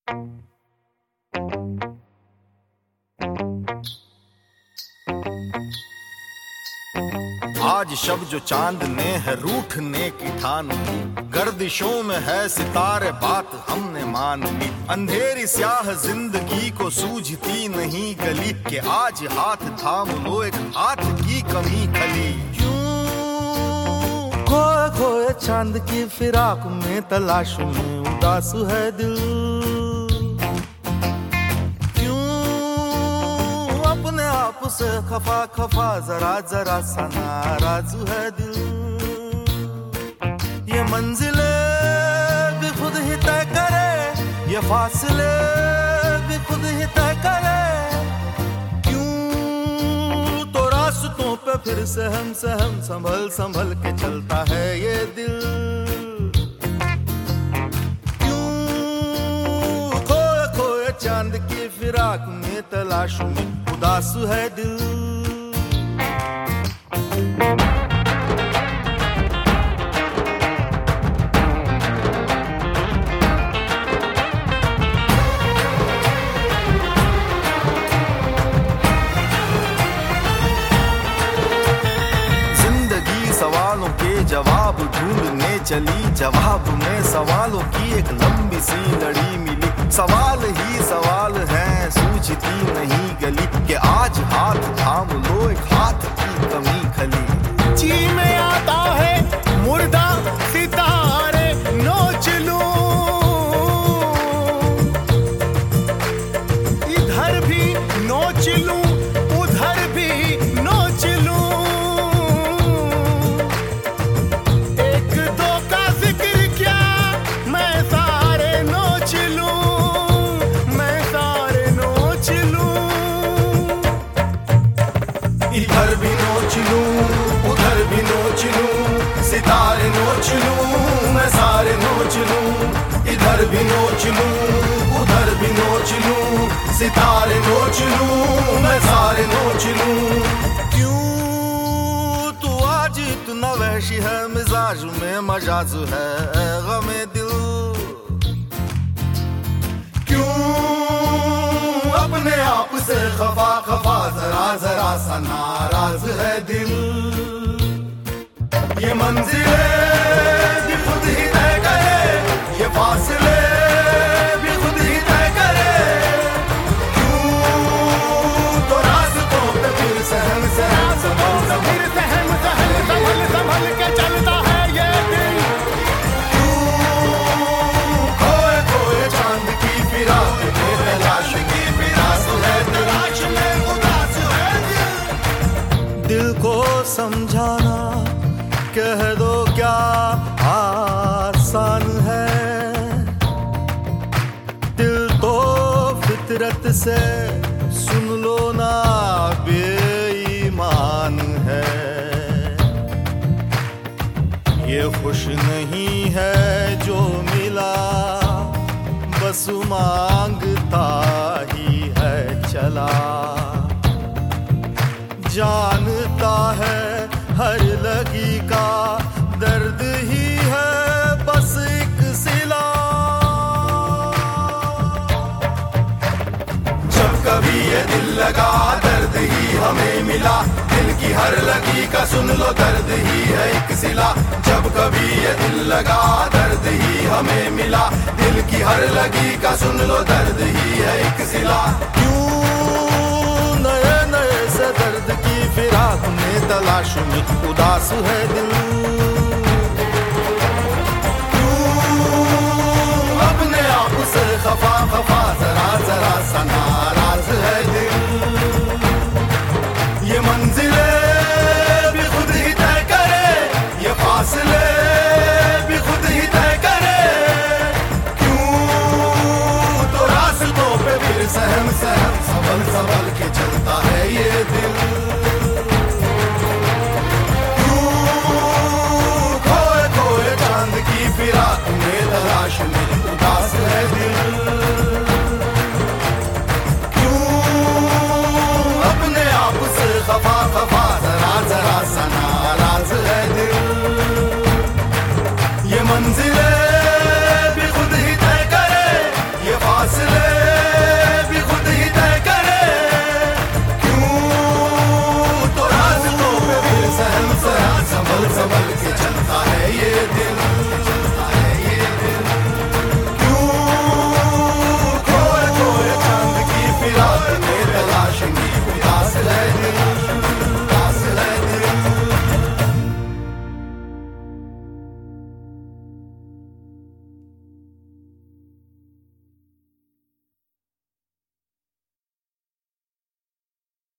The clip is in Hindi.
आज शब जो चांद ने है रूठने की ठान ली, गर्दिशों में है सितारे बात हमने मान ली। अंधेरी स्याह जिंदगी को सूझती नहीं गली, कि आज हाथ थाम लो एक हाथ की कमी खली। खोए खोए चांद की फिराक में तलाश में उदास है दिल, आप से खफा खफा जरा जरा सा नाराज है दिल। ये मंजिले भी खुद ही तय करे, ये फासले भी खुद ही तय करे। क्यों तो रास्तों पे फिर से हम संभल संभल के चलता है ये दिल। क्यों खोए खोए चांद की फिराक में तलाश में उदास है दिल। जिंदगी सवालों के जवाब ढूंढने चली, जवाब में सवालों की एक लंबी सी लड़ी मिली। सवाल ही सवाल हैं सूझती नहीं गली, कि आज हाथ थाम लो एक हाथ की कमी खली। जी में आता है मुर्दा सितारे नोच लूं, इधर भी नोच लूं उधर भी नोच लूं। एक दो का जिक्र क्या मैं सारे नोच लूं, मैं सारे नोच लूं। इधर भी नोच लूं उधर भी नोच लूं, सितारे नोच लूं मैं सारे नोच लूं। इधर भी नोच लूं उधर भी नोच लूं, सितारे नोच लूं मैं सारे नोच लूं। क्यों तू आज इतना वहशी है, मिजाज में मजाज है गमे दिल। क्यों अपने आप से खफा खफा जरा जरा सा नाराज है दिल। ये मंजिले भी खुद ही तय करे, ये फासले भी खुद ही तय करे। क्यों तो रास्तों पे फिर सहम सहम संभल के चलता है ये दिल। क्यों खोए खोए चांद की फिराक में तलाश की फिराक है, तलाश में उदास है दिल। दिल को समझाना कह दो क्या आसान है, दिल तो फितरत से सुन लो ना बेईमान है। ये खुश नहीं है जो मिला, बस मांगता ही है चला। जानता है हर लगी का दर्द ही है बस एक सिला। जब कभी ये दिल लगा दर्द ही हमें मिला, दिल की हर लगी का सुन लो दर्द ही है एक सिला। जब कभी ये दिल लगा दर्द ही हमें मिला, दिल की हर लगी का सुन लो दर्द ही है एक सिला। क्यों नए नए से दर्द की फिराक में तलाश में उदास है दिल।